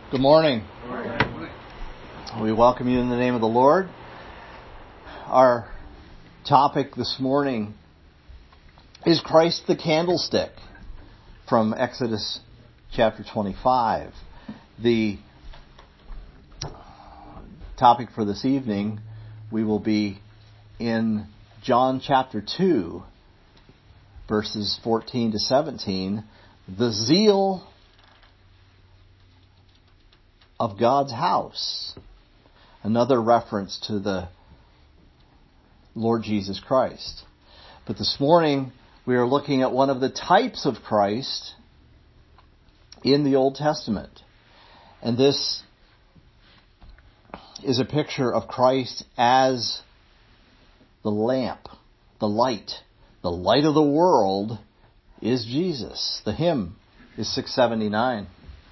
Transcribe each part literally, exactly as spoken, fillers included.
Good morning. Good morning. We welcome you in the name of the Lord. Our topic this morning is Christ the Candlestick from Exodus chapter twenty-five. The topic for this evening, we will be in John chapter two, verses fourteen to seventeen, the zeal of God's house. Another reference to the Lord Jesus Christ. But this morning we are looking at one of the types of Christ in the Old Testament. And this is a picture of Christ as the lamp, the light. The light of the world is Jesus. The hymn is six seventy-nine.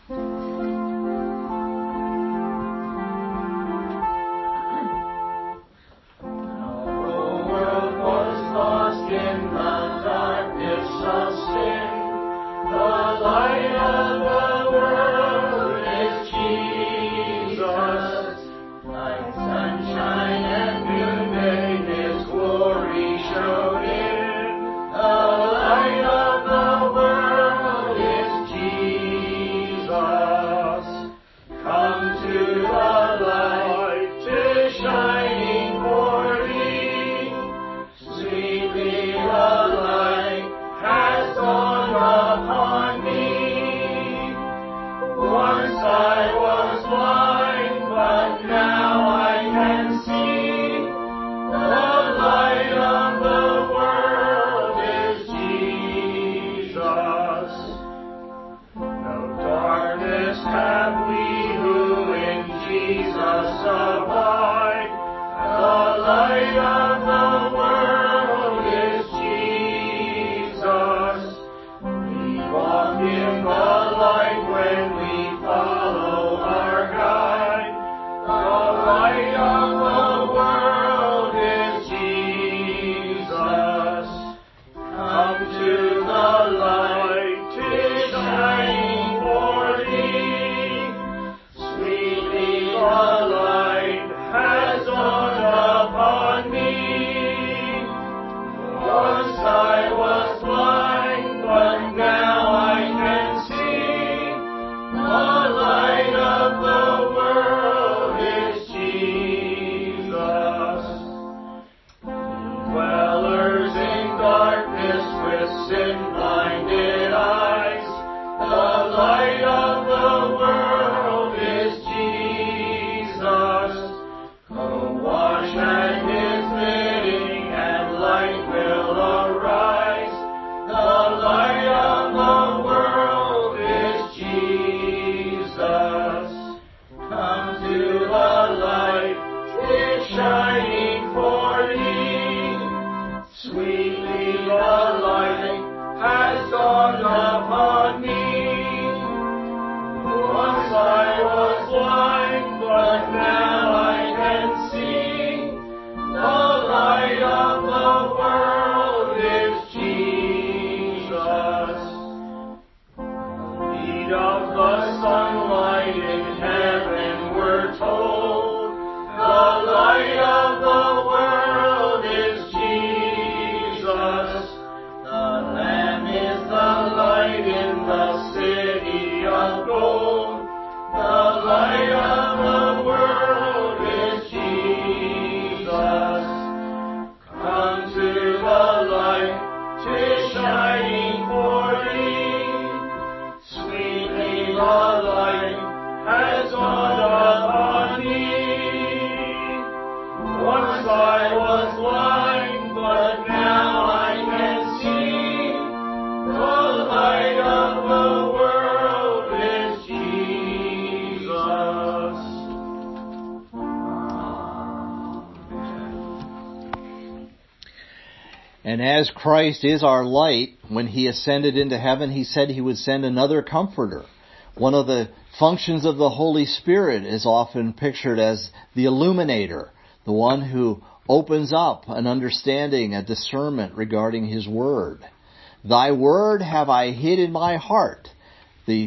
And as Christ is our light, when he ascended into heaven, he said he would send another comforter. One of the functions of the Holy Spirit is often pictured as the illuminator, the one who opens up an understanding, a discernment regarding his word. Thy word have I hid in my heart. The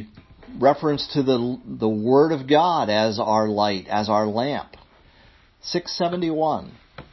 reference to the the Word of God as our light, as our lamp. six seventy-one.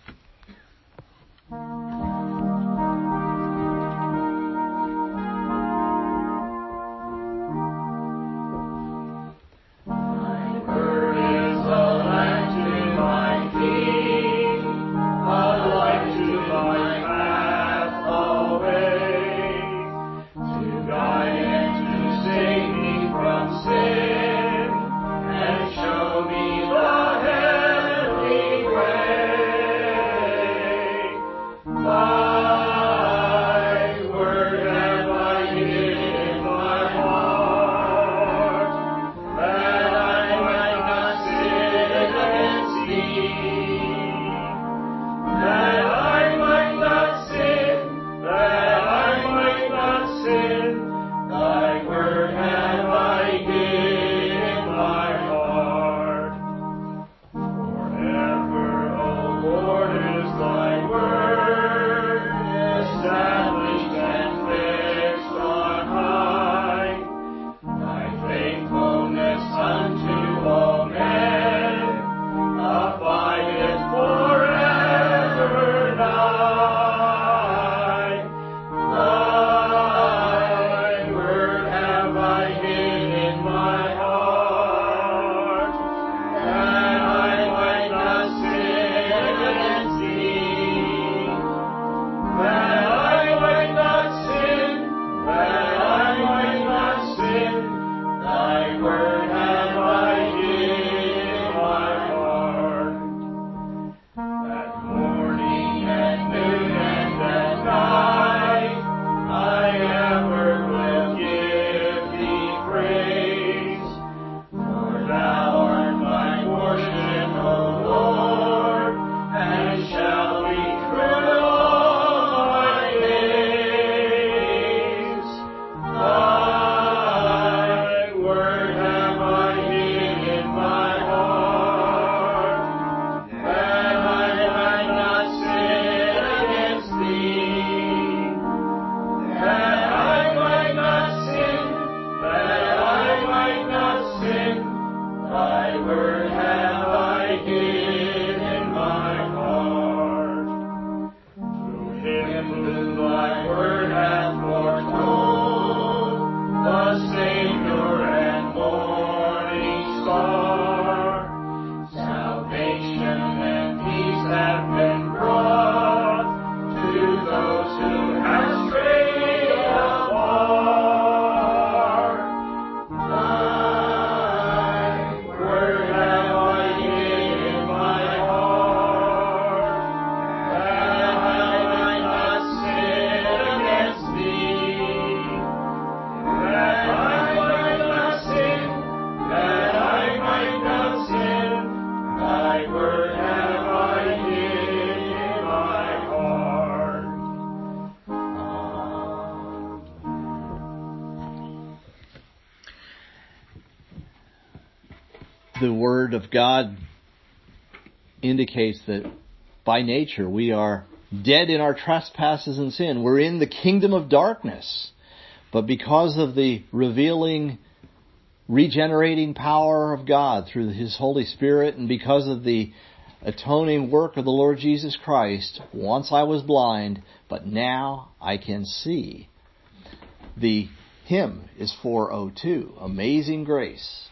The Word of God indicates that by nature we are dead in our trespasses and sin. We're in the kingdom of darkness. But because of the revealing, regenerating power of God through His Holy Spirit, and because of the atoning work of the Lord Jesus Christ, once I was blind, but now I can see. The hymn is four oh two, Amazing Grace.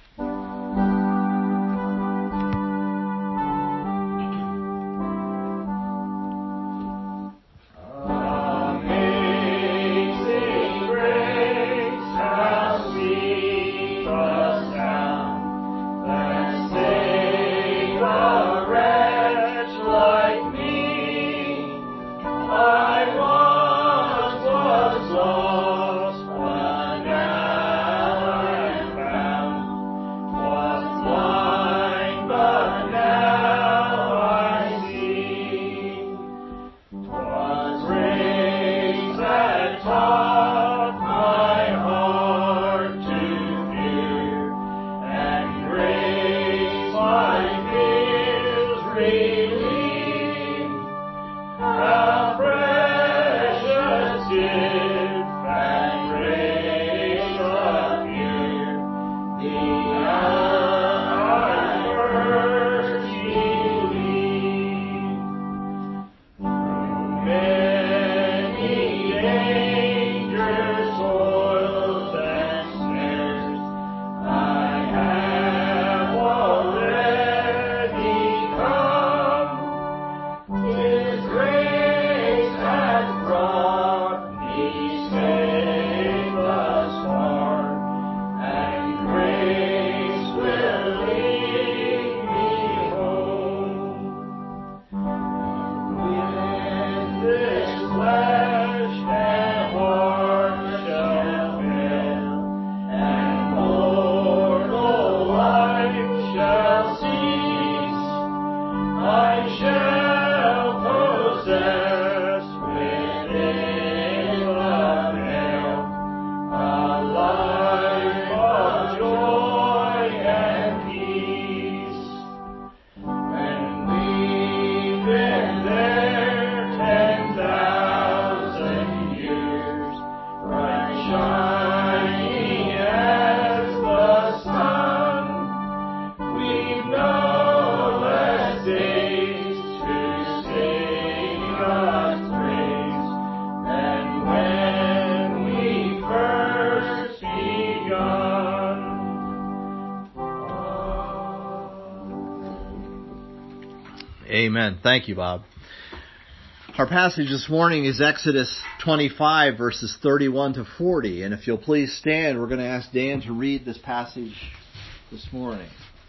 Amen. Thank you, Bob. Our passage this morning is Exodus twenty-five, verses thirty-one to forty. And if you'll please stand, we're going to ask Dan to read this passage this morning.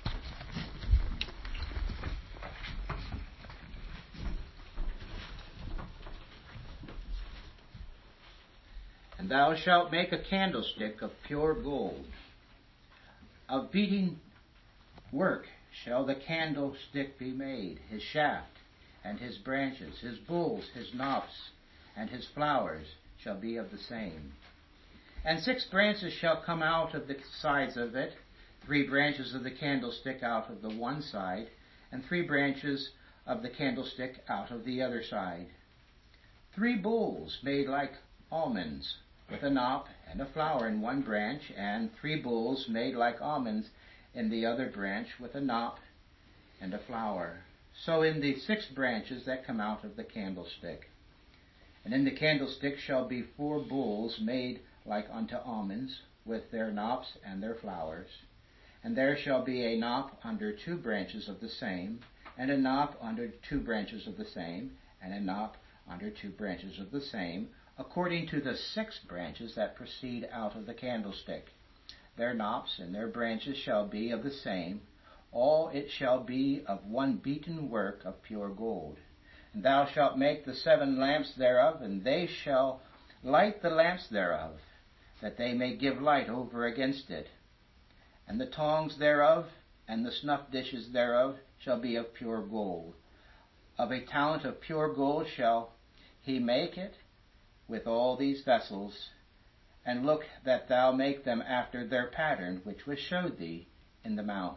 And thou shalt make a candlestick of pure gold. Of beating work shall the candlestick be made, his shaft, and his branches, his bowls, his knops, and his flowers shall be of the same. And six branches shall come out of the sides of it, three branches of the candlestick out of the one side, and three branches of the candlestick out of the other side. Three bowls made like almonds, with a knop and a flower in one branch, and three bowls made like almonds in the other branch, with a knop and a flower. So in the six branches that come out of the candlestick. And in the candlestick shall be four bowls made like unto almonds, with their knops and their flowers. And there shall be a knop under two branches of the same, and a knop under two branches of the same, and a knop under two branches of the same, according to the six branches that proceed out of the candlestick. Their knops and their branches shall be of the same. All it shall be of one beaten work of pure gold. And thou shalt make the seven lamps thereof, and they shall light the lamps thereof, that they may give light over against it. And the tongs thereof, and the snuff dishes thereof, shall be of pure gold. Of a talent of pure gold shall he make it, with all these vessels, and look that thou make them after their pattern, which was showed thee in the mount.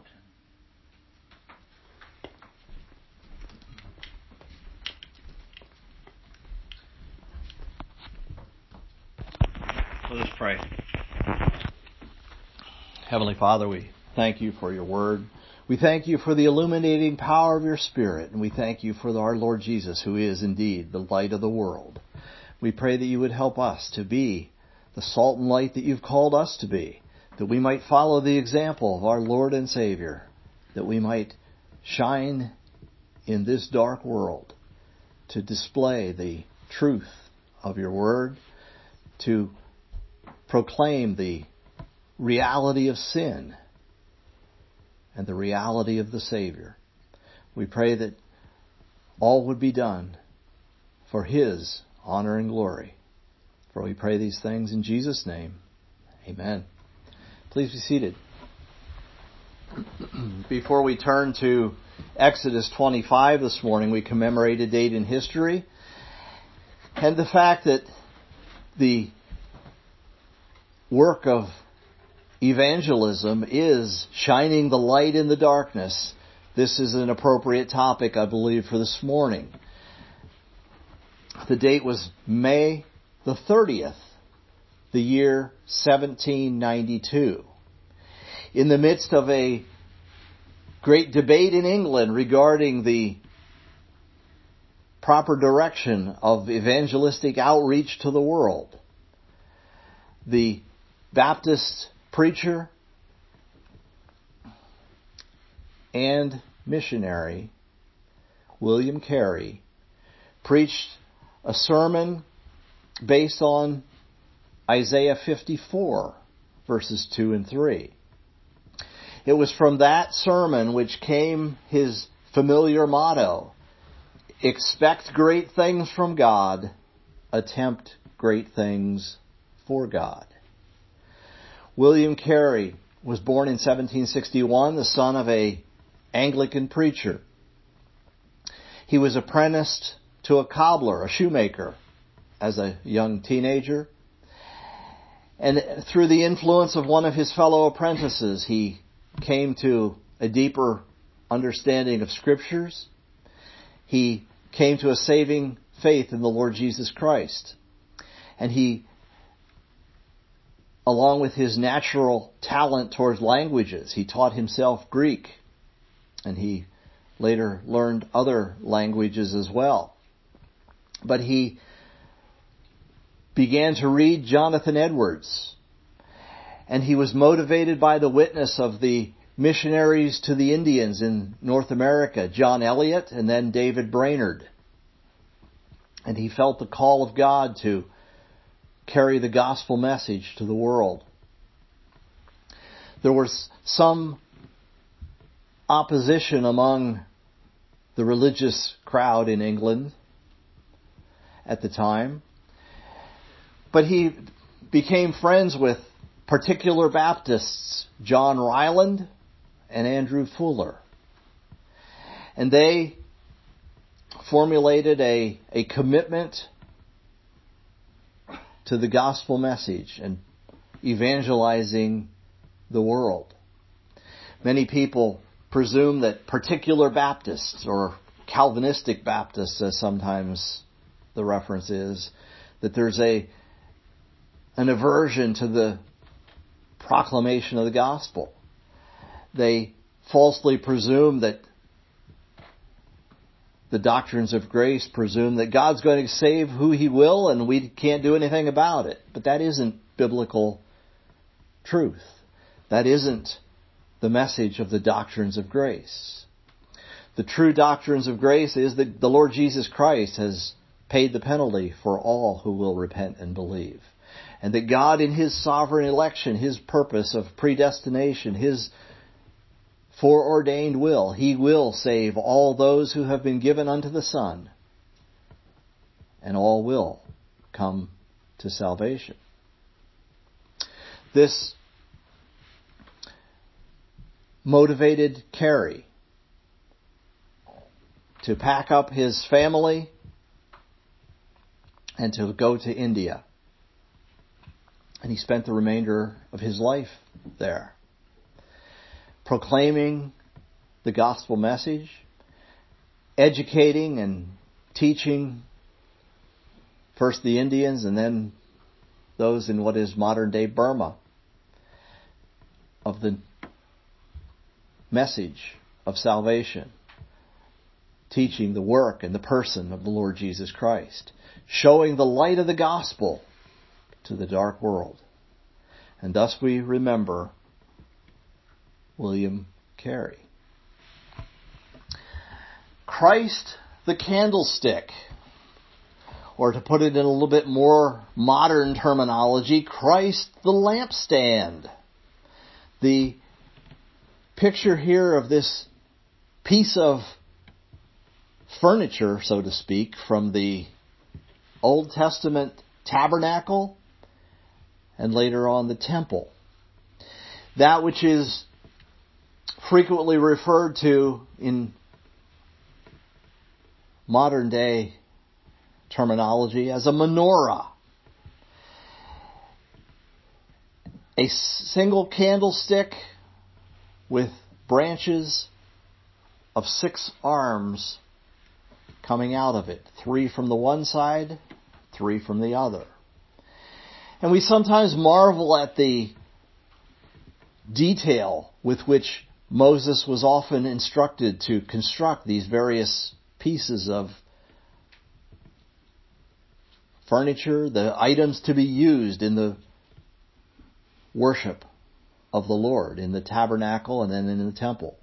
Let us pray. Heavenly Father, we thank you for your word. We thank you for the illuminating power of your Spirit, and we thank you for our Lord Jesus, who is indeed the light of the world. We pray that you would help us to be the salt and light that you've called us to be, that we might follow the example of our Lord and Savior, that we might shine in this dark world to display the truth of your word, to proclaim the reality of sin and the reality of the Savior. We pray that all would be done for His honor and glory. For we pray these things in Jesus' name. Amen. Please be seated. Before we turn to Exodus twenty-five this morning, we commemorate a date in history and the fact that the work of evangelism is shining the light in the darkness. This is an appropriate topic, I believe, for this morning. The date was May the thirtieth, the year seventeen ninety-two. In the midst of a great debate in England regarding the proper direction of evangelistic outreach to the world, the Baptist preacher and missionary William Carey preached a sermon based on Isaiah fifty-four, verses two and three. It was from that sermon which came his familiar motto, expect great things from God, attempt great things for God. William Carey was born in seventeen sixty-one, the son of an Anglican preacher. He was apprenticed to a cobbler, a shoemaker, as a young teenager. And through the influence of one of his fellow apprentices, he came to a deeper understanding of Scriptures. He came to a saving faith in the Lord Jesus Christ. And he, along with his natural talent towards languages, he taught himself Greek. And he later learned other languages as well. But he began to read Jonathan Edwards. And he was motivated by the witness of the missionaries to the Indians in North America, John Eliot and then David Brainerd. And he felt the call of God to carry the gospel message to the world. There was some opposition among the religious crowd in England at the time, but he became friends with particular Baptists, John Ryland and Andrew Fuller. And they formulated a, a commitment to the gospel message and evangelizing the world. Many people presume that particular Baptists, or Calvinistic Baptists as sometimes the reference is, that there's a an aversion to the proclamation of the gospel. They falsely presume that the doctrines of grace presume that God's going to save who He will and we can't do anything about it. But that isn't biblical truth. That isn't the message of the doctrines of grace. The true doctrines of grace is that the Lord Jesus Christ has paid the penalty for all who will repent and believe. And that God in His sovereign election, His purpose of predestination, His foreordained will, He will save all those who have been given unto the Son. And all will come to salvation. This motivated Carey to pack up his family and to go to India. And he spent the remainder of his life there, proclaiming the gospel message, educating and teaching first the Indians and then those in what is modern-day Burma of the message of salvation, teaching the work and the person of the Lord Jesus Christ, showing the light of the gospel to the dark world. And thus we remember William Carey. Christ the candlestick, or to put it in a little bit more modern terminology, Christ the lampstand. The picture here of this piece of furniture, so to speak, from the Old Testament tabernacle and later on the temple. That which is frequently referred to in modern day terminology as a menorah. A single candlestick with branches of six arms coming out of it. Three from the one side, three from the other. And we sometimes marvel at the detail with which Moses was often instructed to construct these various pieces of furniture, the items to be used in the worship of the Lord, in the tabernacle and then in the temple.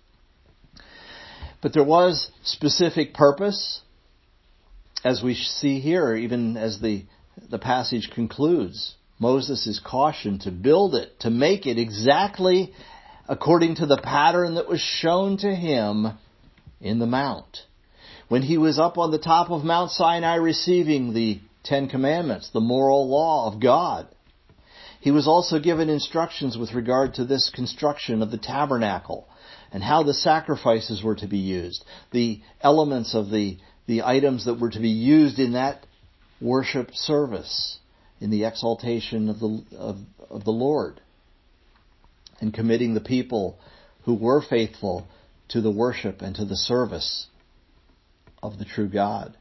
But there was specific purpose, as we see here, even as the, the passage concludes. Moses is cautioned to build it, to make it exactly according to the pattern that was shown to him in the mount. When he was up on the top of Mount Sinai receiving the Ten Commandments, the moral law of God, he was also given instructions with regard to this construction of the tabernacle and how the sacrifices were to be used, the elements of the, the items that were to be used in that worship service, in the exaltation of the, of, of the Lord, and committing the people who were faithful to the worship and to the service of the true God.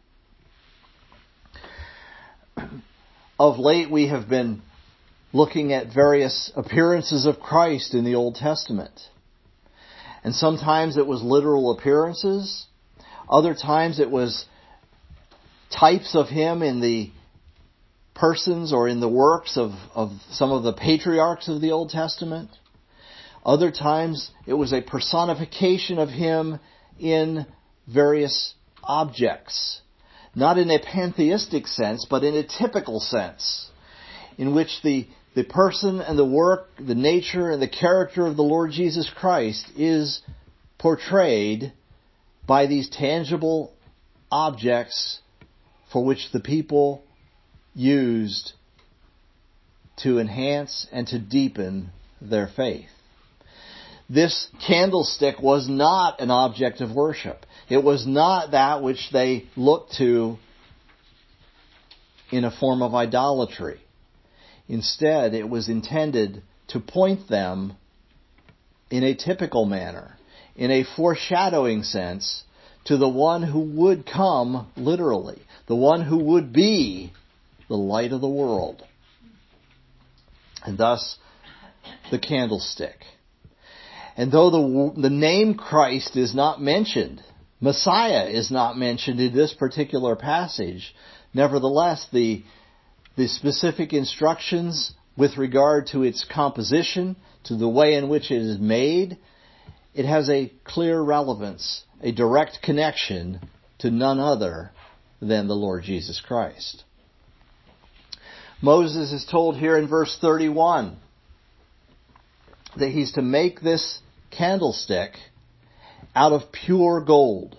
Of late we have been looking at various appearances of Christ in the Old Testament. And sometimes it was literal appearances. Other times it was types of Him in the persons or in the works of, of some of the patriarchs of the Old Testament. Other times it was a personification of him in various objects. Not in a pantheistic sense, but in a typical sense, in which the, the person and the work, the nature and the character of the Lord Jesus Christ is portrayed by these tangible objects for which the people used to enhance and to deepen their faith. This candlestick was not an object of worship. It was not that which they looked to in a form of idolatry. Instead, it was intended to point them in a typical manner, in a foreshadowing sense, to the one who would come literally, the one who would be the light of the world. And thus, the candlestick. And though the, the name Christ is not mentioned, Messiah is not mentioned in this particular passage, nevertheless, the, the specific instructions with regard to its composition, to the way in which it is made, it has a clear relevance, a direct connection to none other than the Lord Jesus Christ. Moses is told here in verse thirty-one that he's to make this candlestick out of pure gold.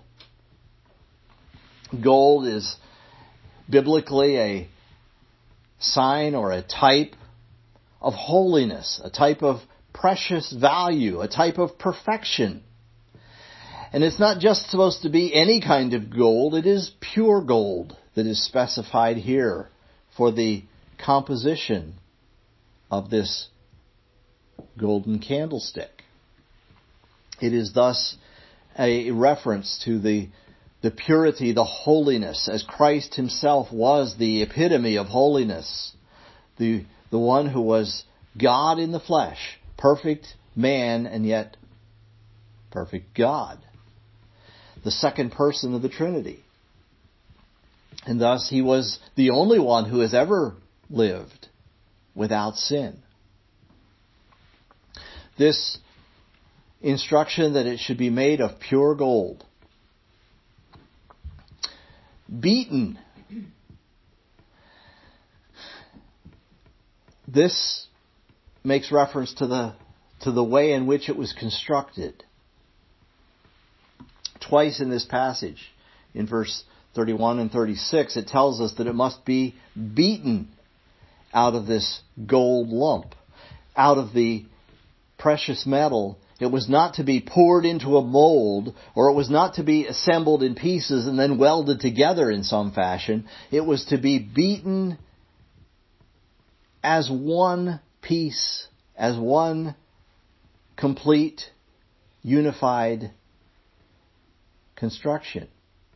Gold is biblically a sign or a type of holiness, a type of precious value, a type of perfection. And it's not just supposed to be any kind of gold, it is pure gold that is specified here for the composition of this golden candlestick. It is thus a reference to the, the purity, the holiness, as Christ himself was the epitome of holiness. The, the one who was God in the flesh, perfect man and yet perfect God. The second person of the Trinity. And thus he was the only one who has ever lived without sin. This instruction that it should be made of pure gold. Beaten. This makes reference to the to the way in which it was constructed. Twice in this passage, in verse thirty-one and thirty-six, it tells us that it must be beaten out of this gold lump, out of the precious metal. It was not to be poured into a mold, or it was not to be assembled in pieces and then welded together in some fashion. It was to be beaten as one piece, as one complete, unified construction.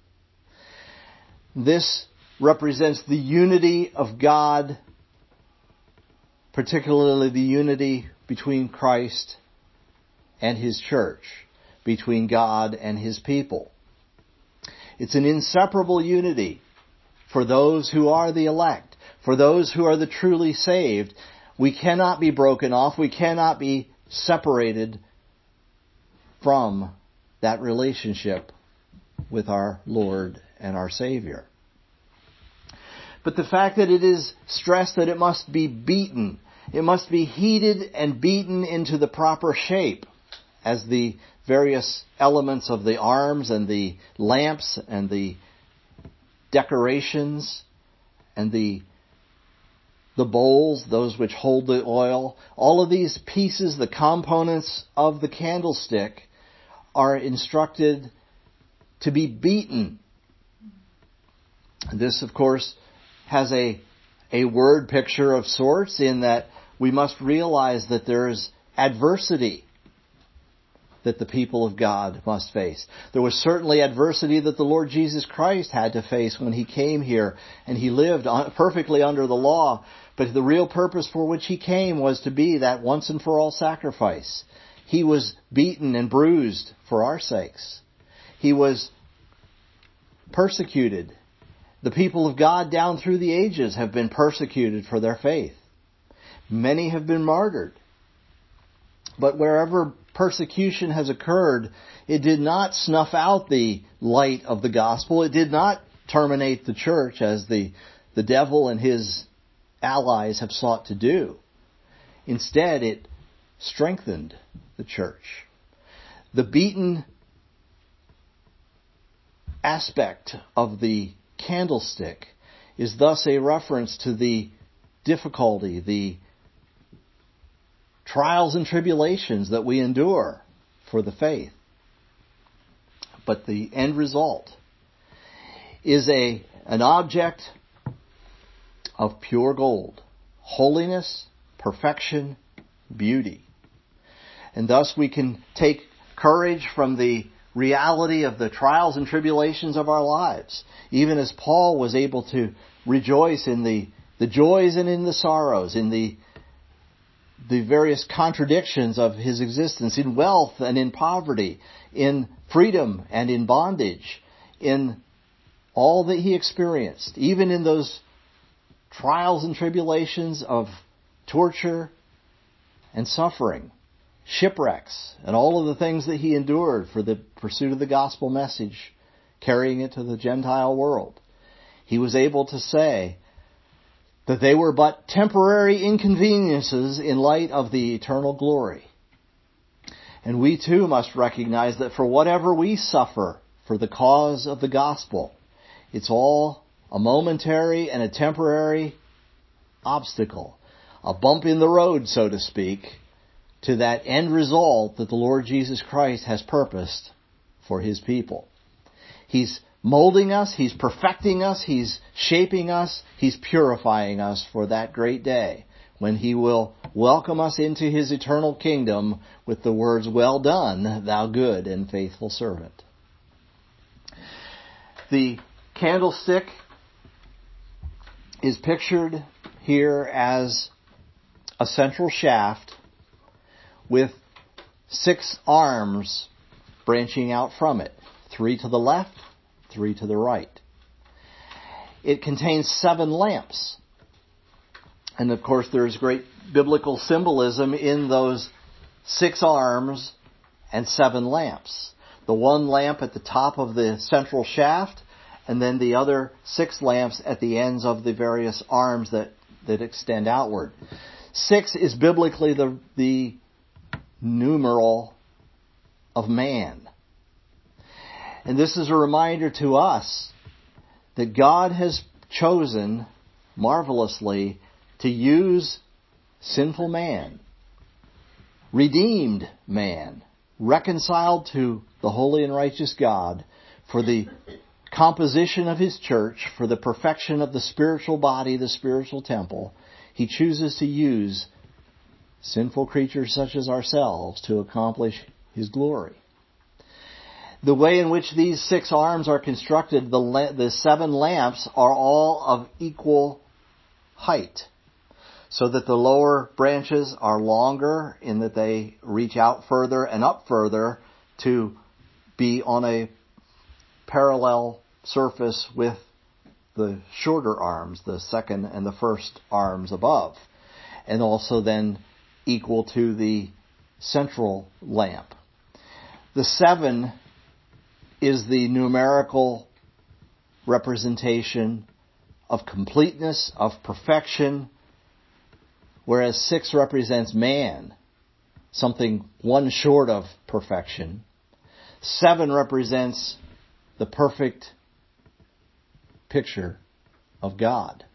This represents the unity of God, particularly the unity between Christ and His church, between God and His people. It's an inseparable unity for those who are the elect, for those who are the truly saved. We cannot be broken off, we cannot be separated from that relationship with our Lord and our Savior. But the fact that it is stressed that it must be beaten, it must be heated and beaten into the proper shape, as the various elements of the arms and the lamps and the decorations and the the bowls, those which hold the oil, all of these pieces, the components of the candlestick, are instructed to be beaten. This, of course, has a, a word picture of sorts, in that we must realize that there is adversity that the people of God must face. There was certainly adversity that the Lord Jesus Christ had to face when He came here and He lived perfectly under the law. But the real purpose for which He came was to be that once and for all sacrifice. He was beaten and bruised for our sakes. He was persecuted. The people of God down through the ages have been persecuted for their faith. Many have been martyred. But wherever persecution has occurred, it did not snuff out the light of the gospel. It did not terminate the church as the, the devil and his allies have sought to do. Instead, it strengthened the church. The beaten aspect of the candlestick is thus a reference to the difficulty, the trials and tribulations that we endure for the faith. But the end result is a an object of pure gold, holiness, perfection, beauty. And thus we can take courage from the reality of the trials and tribulations of our lives, even as Paul was able to rejoice in the, the joys and in the sorrows, in the the various contradictions of his existence, in wealth and in poverty, in freedom and in bondage, in all that he experienced, even in those trials and tribulations of torture and suffering, shipwrecks, and all of the things that he endured for the pursuit of the gospel message, carrying it to the Gentile world. He was able to say that they were but temporary inconveniences in light of the eternal glory. And we too must recognize that for whatever we suffer for the cause of the gospel, it's all a momentary and a temporary obstacle, a bump in the road, so to speak, to that end result that the Lord Jesus Christ has purposed for His people. He's molding us, He's perfecting us, He's shaping us, He's purifying us for that great day when He will welcome us into His eternal kingdom with the words, "Well done, thou good and faithful servant." The candlestick is pictured here as a central shaft with six arms branching out from it, three to the left, three to the right. It contains seven lamps. And of course there's great biblical symbolism in those six arms and seven lamps. The one lamp at the top of the central shaft, and then the other six lamps at the ends of the various arms that, that extend outward. Six is biblically the, the numeral of man. And this is a reminder to us that God has chosen marvelously to use sinful man, redeemed man, reconciled to the holy and righteous God for the composition of His church, for the perfection of the spiritual body, the spiritual temple. He chooses to use sinful creatures such as ourselves to accomplish His glory. The way in which these six arms are constructed, the, la- the seven lamps are all of equal height, so that the lower branches are longer in that they reach out further and up further to be on a parallel surface with the shorter arms, the second and the first arms above, and also then equal to the central lamp. The seven is the numerical representation of completeness, of perfection, whereas six represents man, something one short of perfection. Seven represents the perfect picture of God.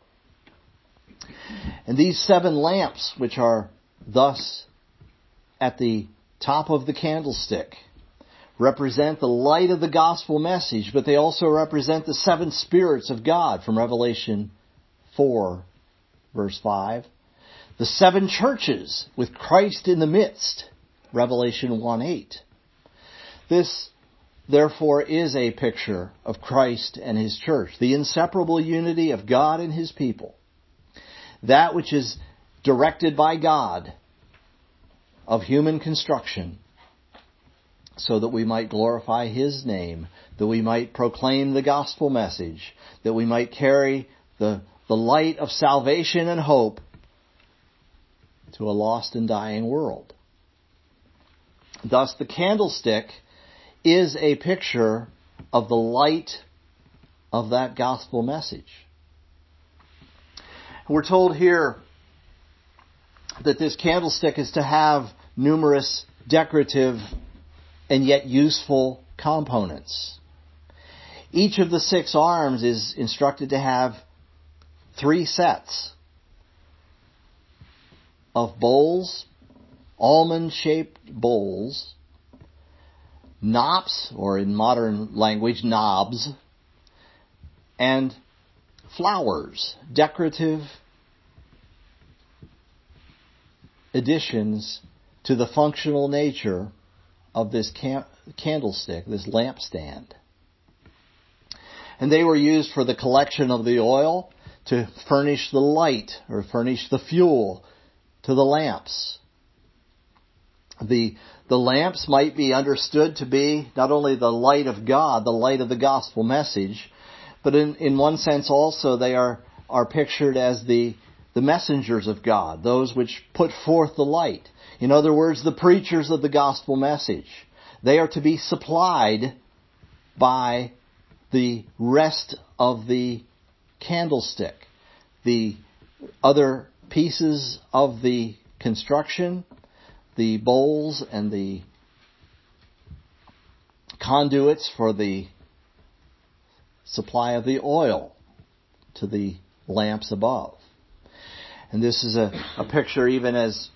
And these seven lamps, which are thus at the top of the candlestick, represent the light of the gospel message, but they also represent the seven spirits of God from Revelation four, verse five. The seven churches with Christ in the midst, Revelation one eight. This, therefore, is a picture of Christ and His church, the inseparable unity of God and His people. That which is directed by God of human construction, so that we might glorify His name, that we might proclaim the gospel message, that we might carry the, the light of salvation and hope to a lost and dying world. Thus, the candlestick is a picture of the light of that gospel message. We're told here that this candlestick is to have numerous decorative and yet useful components. Each of the six arms is instructed to have three sets of bowls, almond-shaped bowls, knops, or in modern language, knobs, and flowers, decorative additions to the functional nature of this can- candlestick, this lampstand. And they were used for the collection of the oil, to furnish the light, or furnish the fuel to the lamps. The, the lamps might be understood to be not only the light of God, the light of the gospel message, but in, in one sense also they are, are pictured as the, the messengers of God, those which put forth the light. In other words, the preachers of the gospel message. They are to be supplied by the rest of the candlestick. The other pieces of the construction, the bowls and the conduits for the supply of the oil to the lamps above. And this is a, a picture even as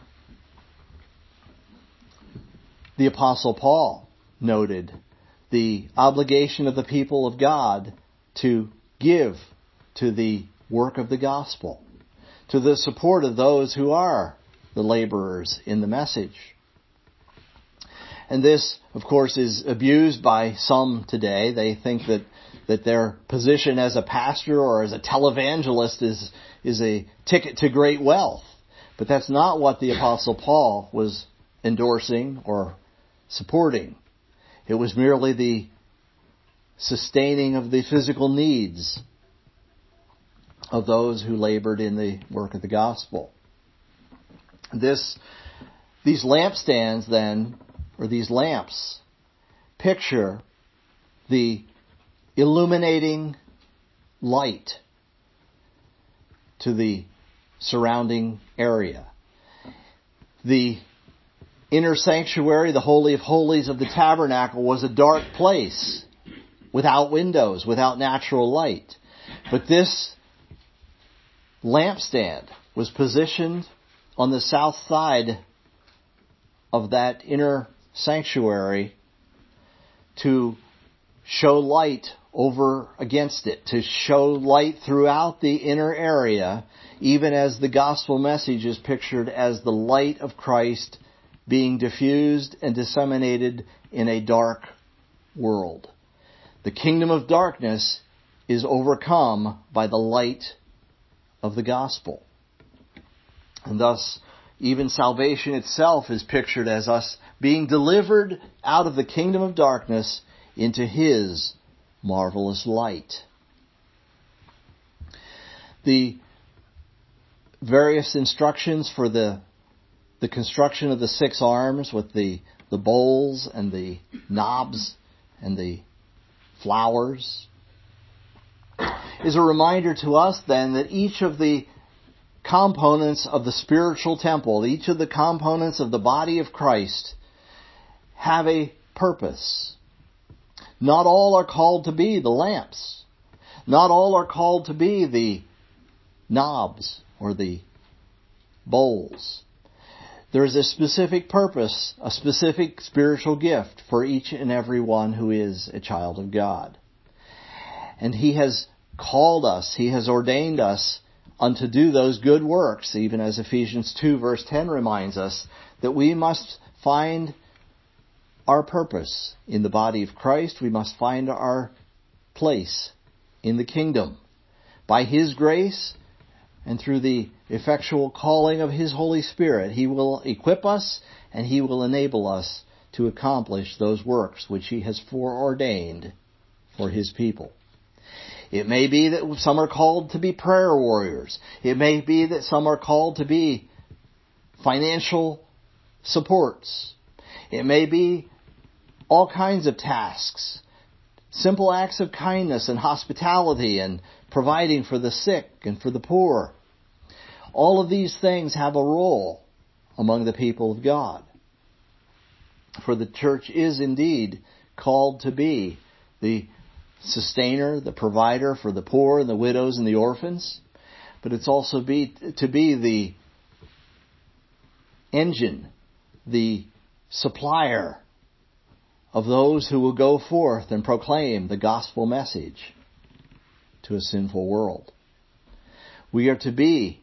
the Apostle Paul noted the obligation of the people of God to give to the work of the gospel, to the support of those who are the laborers in the message. And this, of course, is abused by some today. They think that, that their position as a pastor or as a televangelist is, is a ticket to great wealth. But that's not what the Apostle Paul was endorsing or supporting. It was merely the sustaining of the physical needs of those who labored in the work of the gospel. This, these lampstands then, or these lamps, picture the illuminating light to the surrounding area. The inner sanctuary, the Holy of Holies of the tabernacle, was a dark place without windows, without natural light. But this lampstand was positioned on the south side of that inner sanctuary to show light over against it, to show light throughout the inner area, even as the gospel message is pictured as the light of Christ being diffused and disseminated in a dark world. The kingdom of darkness is overcome by the light of the gospel. And thus, even salvation itself is pictured as us being delivered out of the kingdom of darkness into His marvelous light. The various instructions for the the construction of the six arms with the, the bowls and the knobs and the flowers is a reminder to us then that each of the components of the spiritual temple, each of the components of the body of Christ, have a purpose. Not all are called to be the lamps. Not all are called to be the knobs or the bowls. There is a specific purpose, a specific spiritual gift for each and every one who is a child of God. And He has called us, He has ordained us unto do those good works, even as Ephesians two verse ten reminds us, that we must find our purpose in the body of Christ. We must find our place in the kingdom. By His grace and through the effectual calling of His Holy Spirit, He will equip us and He will enable us to accomplish those works which He has foreordained for His people. It may be that some are called to be prayer warriors. It may be that some are called to be financial supports. It may be all kinds of tasks, simple acts of kindness and hospitality and providing for the sick and for the poor. All of these things have a role among the people of God. For the church is indeed called to be the sustainer, the provider for the poor and the widows and the orphans. But it's also be, to be the engine, the supplier of those who will go forth and proclaim the gospel message to a sinful world. We are to be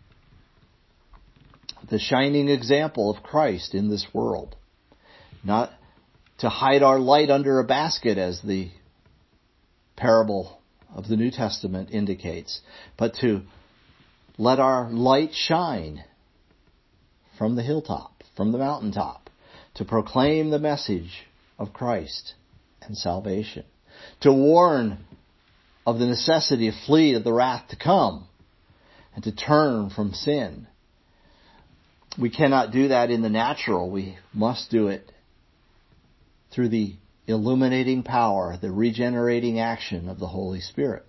the shining example of Christ in this world. Not to hide our light under a basket, as the parable of the New Testament indicates, but to let our light shine from the hilltop, from the mountaintop, to proclaim the message of Christ and salvation, to warn of the necessity to flee of the wrath to come and to turn from sin. We cannot do that in the natural. We must do it through the illuminating power, the regenerating action of the Holy Spirit.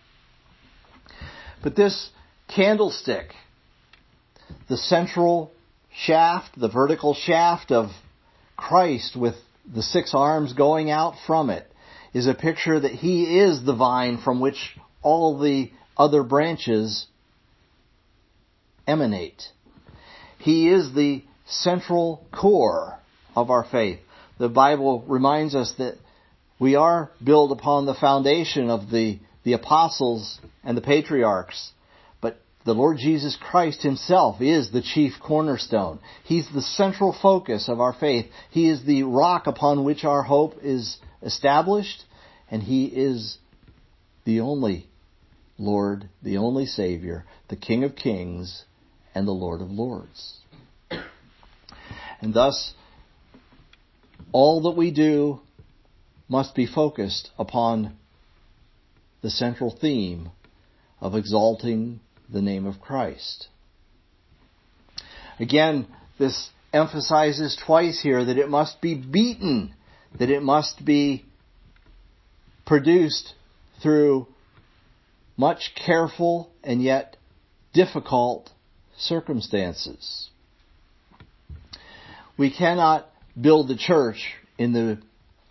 But this candlestick, the central shaft, the vertical shaft of Christ with the six arms going out from it, is a picture that He is the vine from which all the other branches emanate. He is the central core of our faith. The Bible reminds us that we are built upon the foundation of the, the apostles and the patriarchs. But the Lord Jesus Christ Himself is the chief cornerstone. He's the central focus of our faith. He is the rock upon which our hope is established. And He is the only Lord, the only Savior, the King of Kings, and the Lord of Lords. And thus, all that we do must be focused upon the central theme of exalting the name of Christ. Again, this emphasizes twice here that it must be beaten, that it must be produced through much careful and yet difficult circumstances. We cannot build the church in the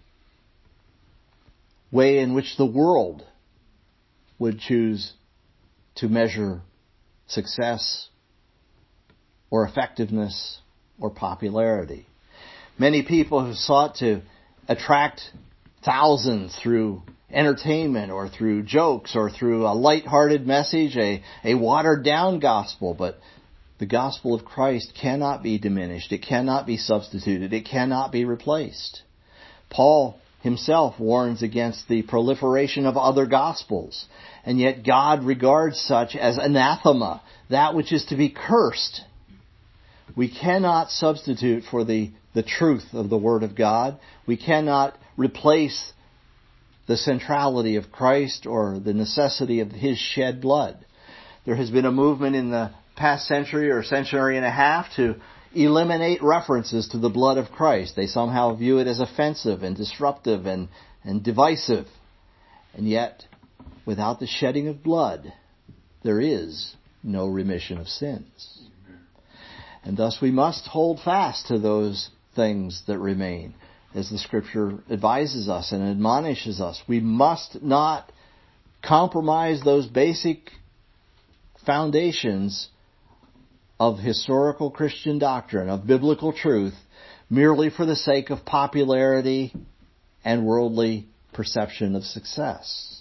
way in which the world would choose to measure success or effectiveness or popularity. Many people have sought to attract thousands through entertainment or through jokes or through a light-hearted message, a, a watered-down gospel, but the gospel of Christ cannot be diminished. It cannot be substituted. It cannot be replaced. Paul himself warns against the proliferation of other gospels, and yet God regards such as anathema, that which is to be cursed. We cannot substitute for the, the truth of the Word of God. We cannot replace the centrality of Christ or the necessity of His shed blood. There has been a movement in the past century or century and a half to eliminate references to the blood of Christ. They somehow view it as offensive and disruptive and, and divisive. And yet, without the shedding of blood, there is no remission of sins. And thus we must hold fast to those things that remain. As the Scripture advises us and admonishes us, we must not compromise those basic foundations of historical Christian doctrine, of biblical truth, merely for the sake of popularity and worldly perception of success.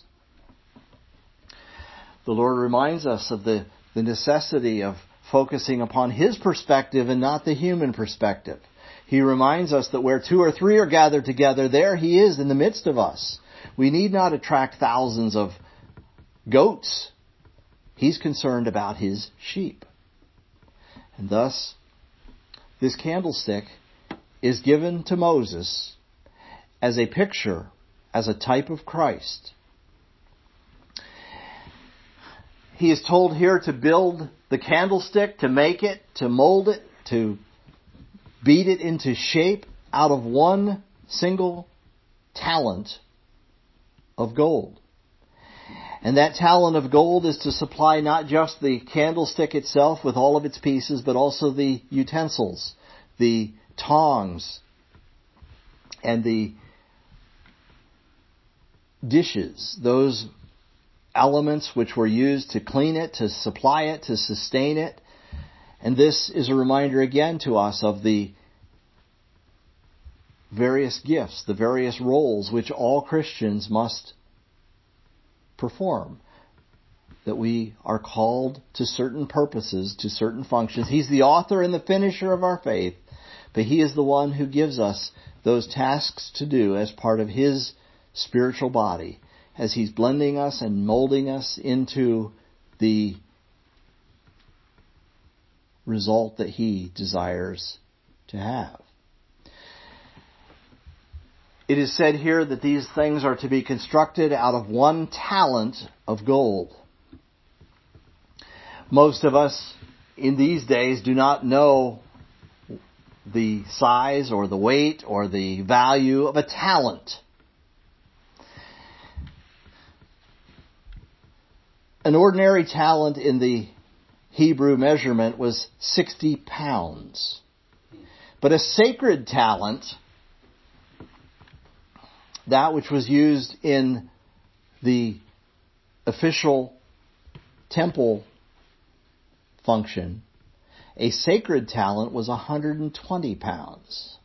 The Lord reminds us of the, the necessity of focusing upon His perspective and not the human perspective. He reminds us that where two or three are gathered together, there He is in the midst of us. We need not attract thousands of goats. He's concerned about His sheep. And thus, this candlestick is given to Moses as a picture, as a type of Christ. He is told here to build the candlestick, to make it, to mold it, to beat it into shape out of one single talent of gold. And that talent of gold is to supply not just the candlestick itself with all of its pieces, but also the utensils, the tongs, and the dishes, those elements which were used to clean it, to supply it, to sustain it. And this is a reminder again to us of the various gifts, the various roles which all Christians must perform. That we are called to certain purposes, to certain functions. He's the author and the finisher of our faith, but He is the one who gives us those tasks to do as part of His spiritual body, as He's blending us and molding us into the result that He desires to have. It is said here that these things are to be constructed out of one talent of gold. Most of us in these days do not know the size or the weight or the value of a talent. An ordinary talent in the Hebrew measurement was sixty pounds. But a sacred talent, that which was used in the official temple function, a sacred talent was one hundred twenty pounds.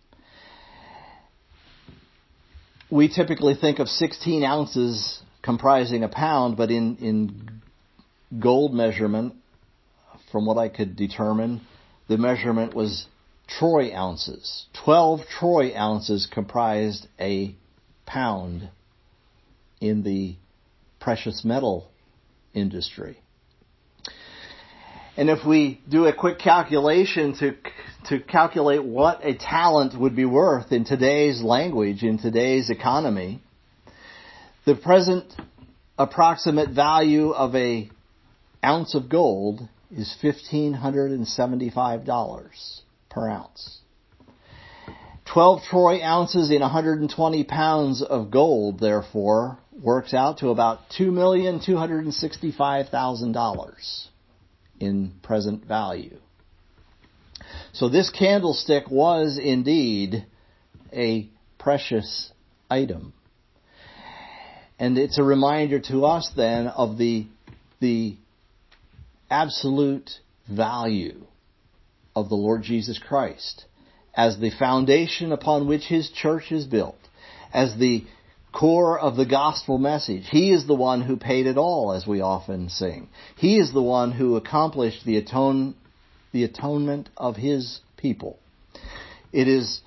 We typically think of sixteen ounces comprising a pound, but in, in gold measurement, from what I could determine, the measurement was troy ounces. Twelve troy ounces comprised a pound in the precious metal industry. And if we do a quick calculation to to calculate what a talent would be worth in today's language, in today's economy, the present approximate value of a ounce of gold is one thousand five hundred seventy-five dollars per ounce. twelve troy ounces in one hundred twenty pounds of gold, therefore, works out to about two million two hundred sixty-five thousand dollars in present value. So this candlestick was indeed a precious item. And it's a reminder to us then of the, the absolute value of the Lord Jesus Christ as the foundation upon which His church is built, as the core of the gospel message. He is the one who paid it all, as we often sing. He is the one who accomplished the atone, the atonement of His people. It is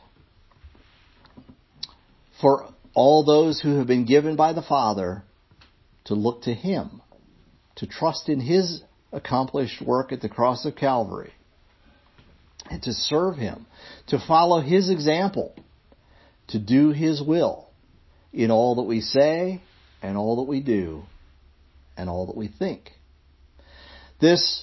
for all those who have been given by the Father to look to Him, to trust in His accomplished work at the cross of Calvary, and to serve Him, to follow His example, to do His will in all that we say and all that we do and all that we think. This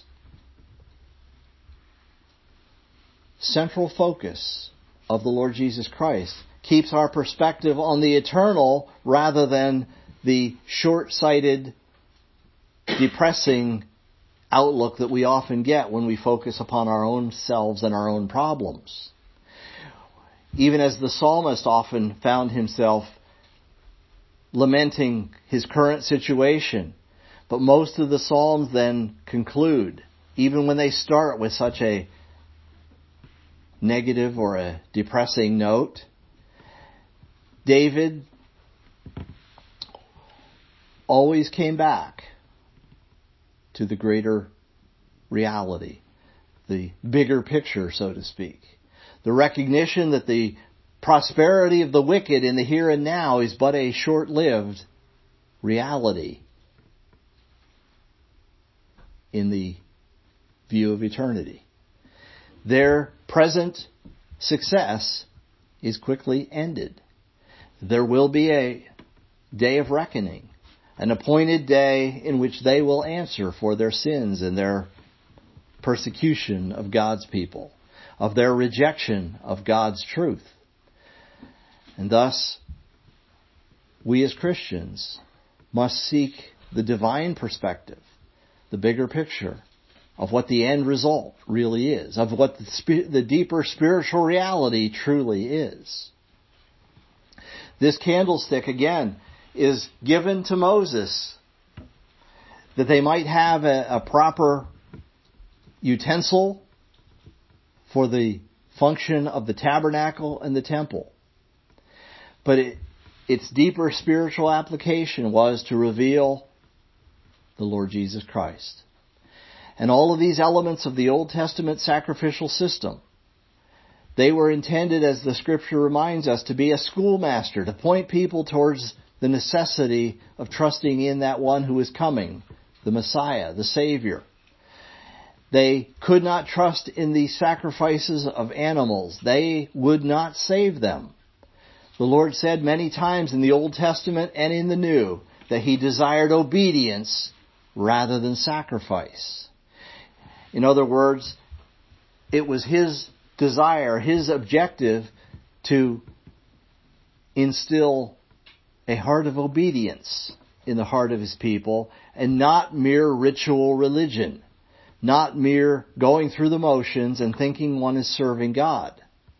central focus of the Lord Jesus Christ keeps our perspective on the eternal rather than the short-sighted, depressing outlook that we often get when we focus upon our own selves and our own problems. Even as the psalmist often found himself lamenting his current situation, but most of the psalms then conclude, even when they start with such a negative or a depressing note, David always came back to the greater reality, the bigger picture, so to speak. The recognition that the prosperity of the wicked in the here and now is but a short-lived reality in the view of eternity. Their present success is quickly ended. There will be a day of reckoning, an appointed day in which they will answer for their sins and their persecution of God's people, of their rejection of God's truth, And thus, we as Christians must seek the divine perspective, the bigger picture of what the end result really is, of what the, sp- the deeper spiritual reality truly is. This candlestick, again, is given to Moses that they might have a, a proper utensil for the function of the tabernacle and the temple. But it, its deeper spiritual application was to reveal the Lord Jesus Christ. And all of these elements of the Old Testament sacrificial system, they were intended, as the Scripture reminds us, to be a schoolmaster, to point people towards the necessity of trusting in that one who is coming, the Messiah, the Savior. They could not trust in the sacrifices of animals. They would not save them. The Lord said many times in the Old Testament and in the New that He desired obedience rather than sacrifice. In other words, it was His desire, His objective to instill a heart of obedience in the heart of His people, and not mere ritual religion, not mere going through the motions and thinking one is serving God.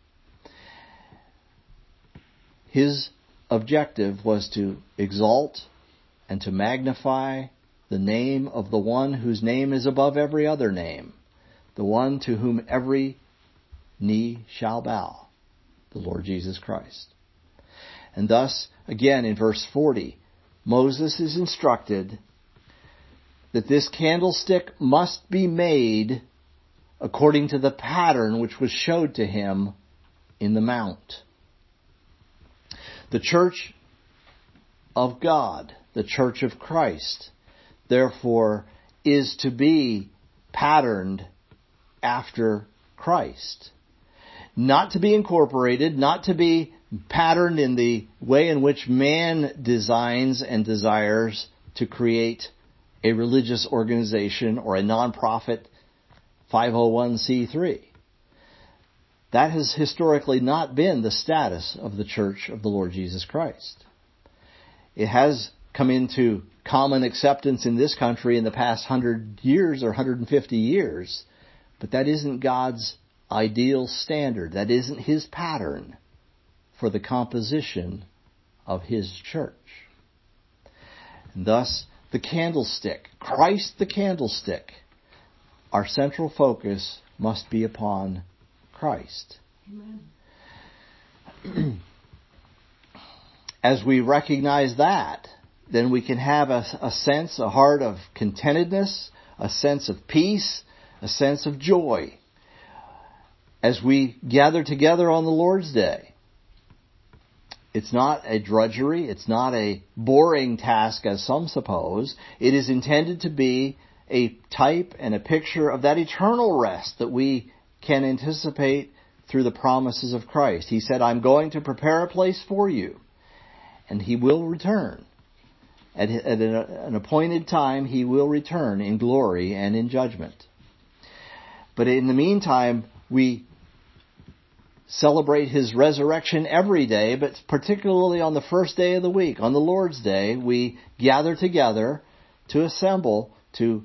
His objective was to exalt and to magnify the name of the one whose name is above every other name, the one to whom every knee shall bow, the Lord Jesus Christ. And thus, again in verse forty, Moses is instructed that this candlestick must be made according to the pattern which was showed to him in the mount. The church of God, the church of Christ, therefore, is to be patterned after Christ. Not to be incorporated, not to be patterned in the way in which man designs and desires to create a religious organization or a non-profit five oh one c three. That has historically not been the status of the Church of the Lord Jesus Christ. It has come into common acceptance in this country in the past hundred years or one hundred fifty years, but that isn't God's ideal standard. That isn't His pattern for the composition of His church. And thus, the candlestick, Christ the candlestick, our central focus must be upon Christ. Amen. As we recognize that, then we can have a, a sense, a heart of contentedness, a sense of peace, a sense of joy as we gather together on the Lord's Day. It's not a drudgery. It's not a boring task, as some suppose. It is intended to be a type and a picture of that eternal rest that we can anticipate through the promises of Christ. He said, I'm going to prepare a place for you, and He will return. At, at an appointed time, He will return in glory and in judgment. But in the meantime, we celebrate His resurrection every day, but particularly on the first day of the week, on the Lord's Day, we gather together to assemble, to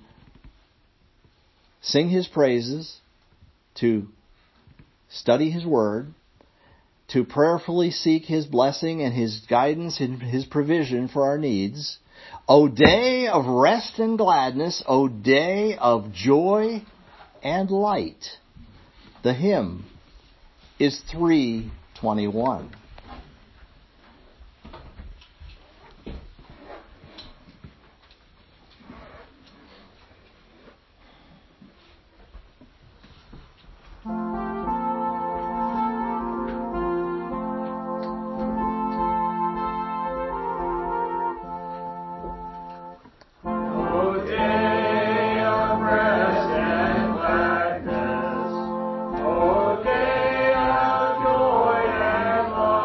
sing His praises, to study His Word, to prayerfully seek His blessing and His guidance and His provision for our needs. O day of rest and gladness, O day of joy and light. The hymn is three twenty-one. Joy and love.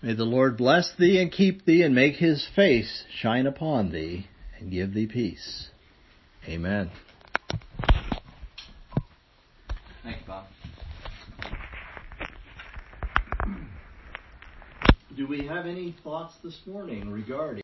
May the Lord bless thee and keep thee and make his face shine upon thee and give thee peace. Amen. Thank you, Bob. Do we have any thoughts this morning regarding